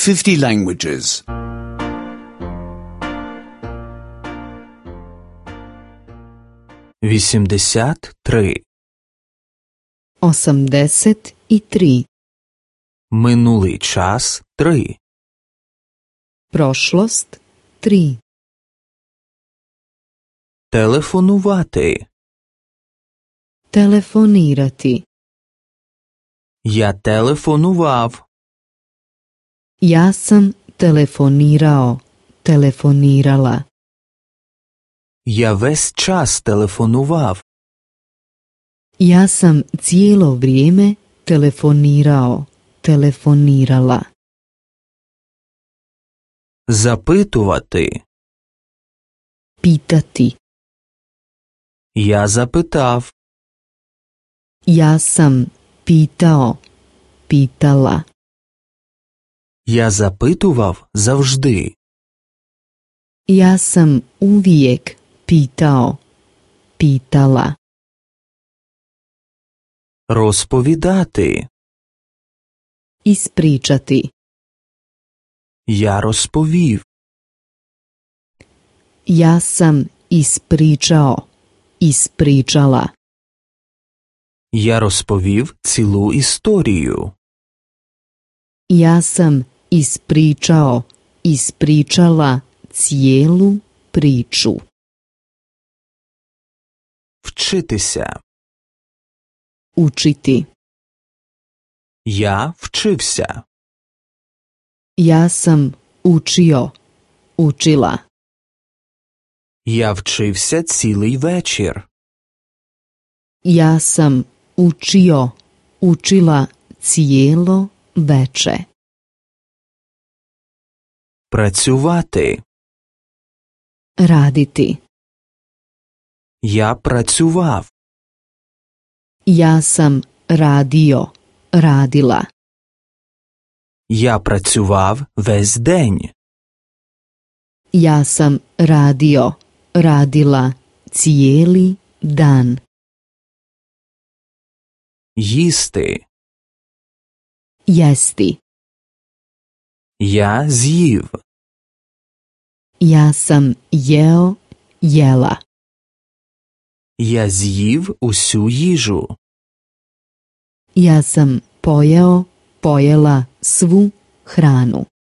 50 languages. 83. 83. Минулий час 3. Prošlost 3. Телефонувати. Telefonirati. Я телефонував. Ja sam telefonirao, telefonirala. Я весь час телефонував. Ja sam cijelo vrijeme telefonirao, telefonirala. Запитувати. Pitati. Я запитав. Ja sam pitao, pitala. Я запитував завжди. Ja sam uvijek pitao, pitala. Розповідати. Ispričati. Я розповів. Ja sam ispričao, ispričala. Я розповів цілу історію. Ja sam ispričao, ispričala cijelu priču. Вчитися. Učiti. Я вчився. Ja sam učio, učila. Я вчився цілий вечір. Ja sam učio, učila cijelo veče. Працювати. Raditi. Я працював. Ja sam radio, radila. Я працював весь день. Ja sam radio, radila cijeli dan. Їсти. Jesti. Я з'їв. Ja sam jeo, jela. Я з'їв усю їжу. Ja sam pojeo, pojela svu hranu.